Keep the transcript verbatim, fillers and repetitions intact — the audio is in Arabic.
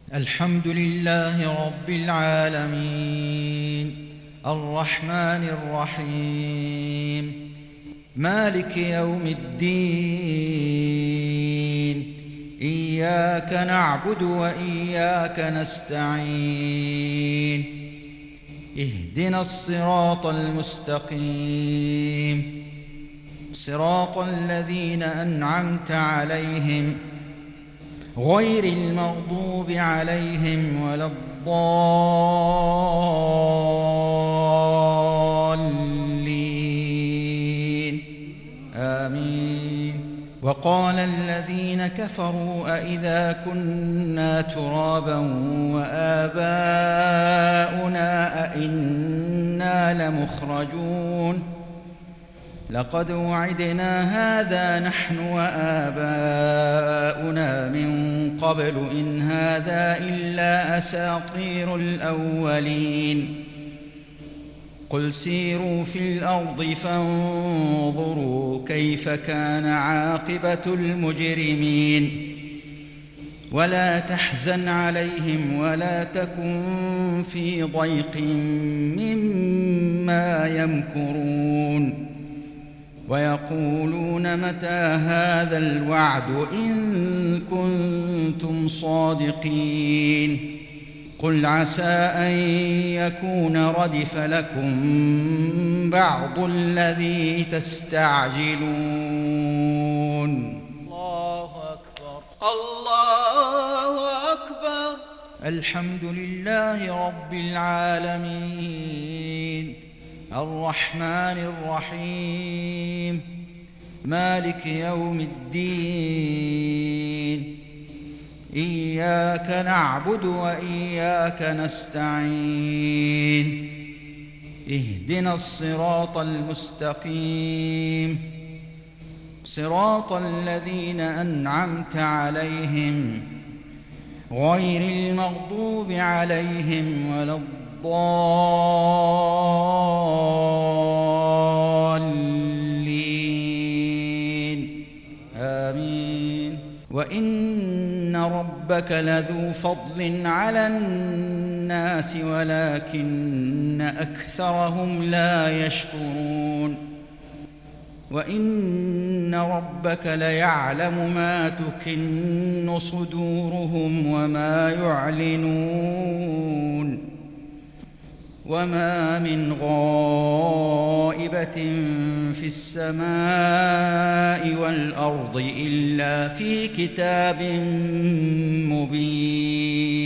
الحمد لله رب العالمين الرحمن الرحيم مالك يوم الدين إياك نعبد وإياك نستعين اهدنا الصراط المستقيم صراط الذين أنعمت عليهم غير المغضوب عليهم ولا الضالين آمين. وقال الذين كفروا أئذا كنا ترابا وآباؤنا أئنا لمخرجون لقد وعدنا هذا نحن وآباؤنا من قبل إن هذا إلا أساطير الأولين قل سيروا في الأرض فانظروا كيف كان عاقبة المجرمين ولا تحزن عليهم ولا تكن في ضيق مما يمكرون ويقولون متى هذا الوعد إن كنتم صادقين قل عسى أن يكون ردف لكم بعض الذي تستعجلون. الله أكبر الله أكبر. الحمد لله رب العالمين الرحمن الرحيم مالك يوم الدين إياك نعبد وإياك نستعين اهدنا الصراط المستقيم صراط الذين أنعمت عليهم غير المغضوب عليهم ولا الضالين آمين. وإن ربك لذو فضل على الناس ولكن أكثرهم لا يشكرون وإن ربك ليعلم ما تكن صدورهم وما يعلنون وما من غائبة في السماء والأرض إلا في كتاب مبين.